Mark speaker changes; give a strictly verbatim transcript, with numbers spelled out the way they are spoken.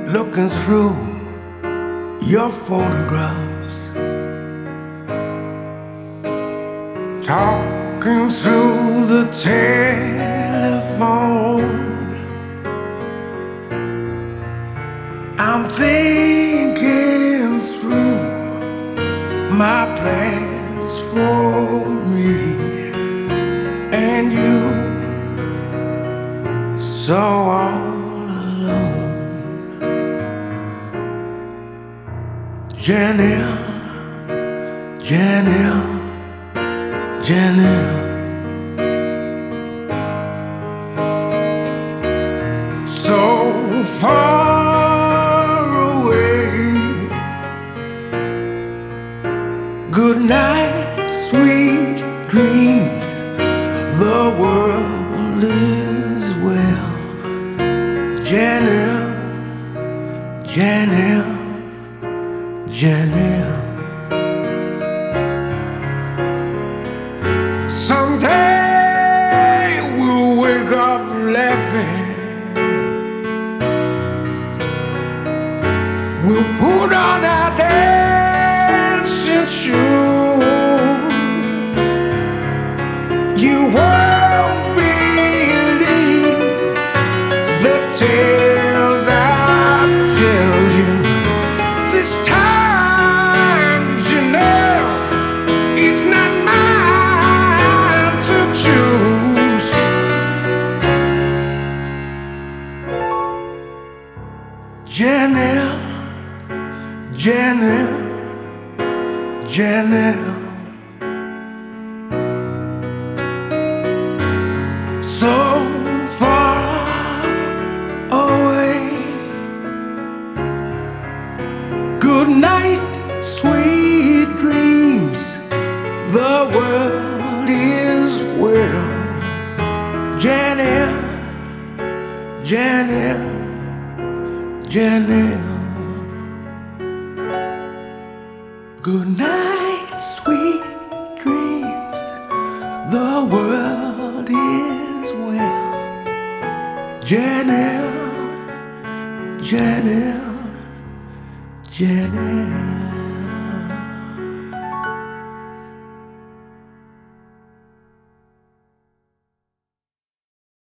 Speaker 1: looking through your photographs, talking through the telephone. I'm thinking through my plans for me and you, so all alone. Janelle, Janelle, Janelle, so far away. Good night, sweet dreams, the world is well. Janelle, Janelle, Janelle. Someday we'll wake up laughing. We'll put on our dancing shoes. You won't believe the tales I tell you. This time, Janelle, it's not mine to choose. Janelle, Janelle, Janelle, so far away. Good night, sweet dreams, the world is well. Janelle, Janelle, Janelle. Good night, sweet dreams, the world is well. Janelle, Janelle, Janelle.